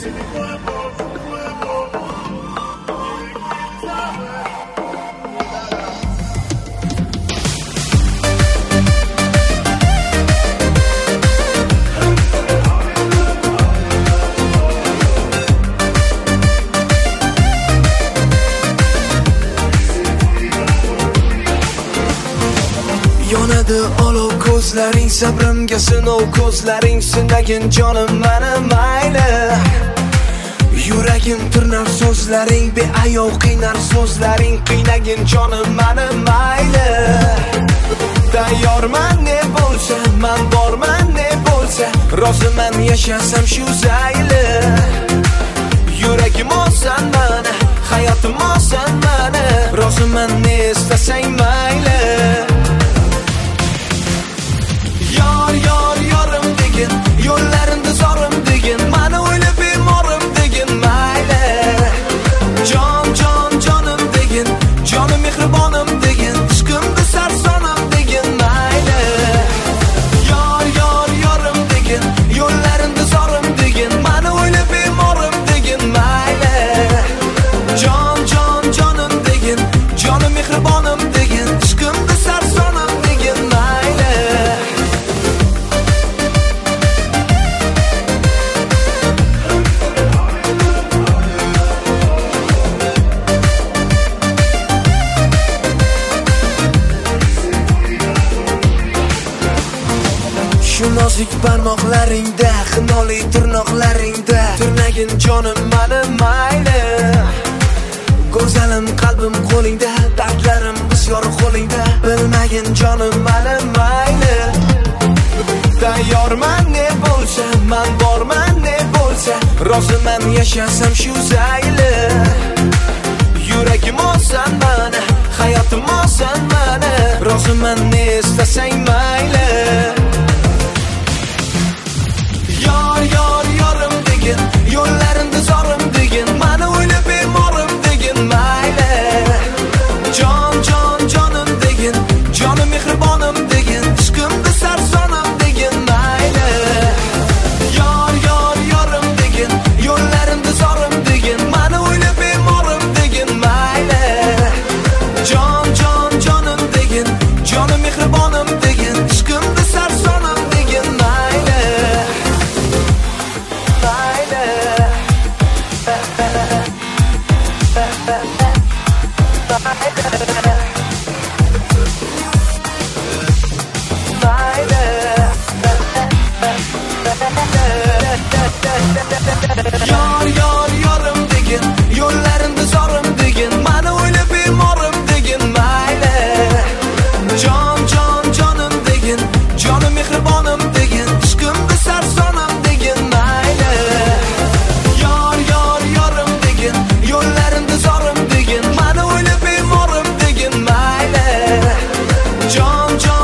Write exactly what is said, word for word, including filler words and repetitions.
Yonadi olov ko'zlaring, sabrimga sinov ko'zlaring, sinagin jonim meni mayli. Yuragim tirnar so'zlaring, beayov qiynar so'zlaring, qiynagin jonim meni mayli. Tayyorman ne bo'lsa, men borman ne bo'lsa, roziman yashasam shu zayli. Yuragim olsan meni, hayotim olsan meni, roziman ne istasang mayli. Yor yor yorim degin, yo'llarimda zorim degin, meni o'ylab bemorim degin mayli. Jon jon jonim degin, jonim mehribonim degin, ishqimda sarsonim degin mayli. Yor yor yorim degin, yo'llarimda zorim degin, meni o'ylab bemorim degin mayli. Jon jon jonim degin, jonim mehribonim degin, ishqimda sarsonim degin mayli. Shu nozik barmoqlaringda, xinoli tirnoqlaringda, tirnagin jonim meni mayli. Go'zalim qalbim qo'lingda, dardlarim bisyor qo'lingda, bilmagin jonim meni mayli. Tayyorman ne bo'lsa, men borman ne bo'lsa, roziman yashasam shu zayli. Yuragim olsan meni, hayotim olsan meni, roziman ne istasang mayli. Yor yor yorim degin, yo'llarimda zorim degin, meni o'ylab bemorim degin mayli. Jon jon jonim degin, jonim mehribonim degin, ishqimda sarsonim degin mayli. Yor yor yorim degin, yo'llarimda zorim degin, meni o'ylab bemorim degin mayli. Jon jon jonim degin, jonim mehribonim degin, ishqimda sarsonim degin mayli. Yor yor yorim degin, yo'llarimda zorim degin, meni o'ylab bemorim degin mayli. Jon jon jonim degin, jonim mehribonim degin, ishqimda sarsonim degin mayli. Yor yor yorim degin, yo'llarimda zorim degin, meni o'ylab bemorim degin mayli. Jon jon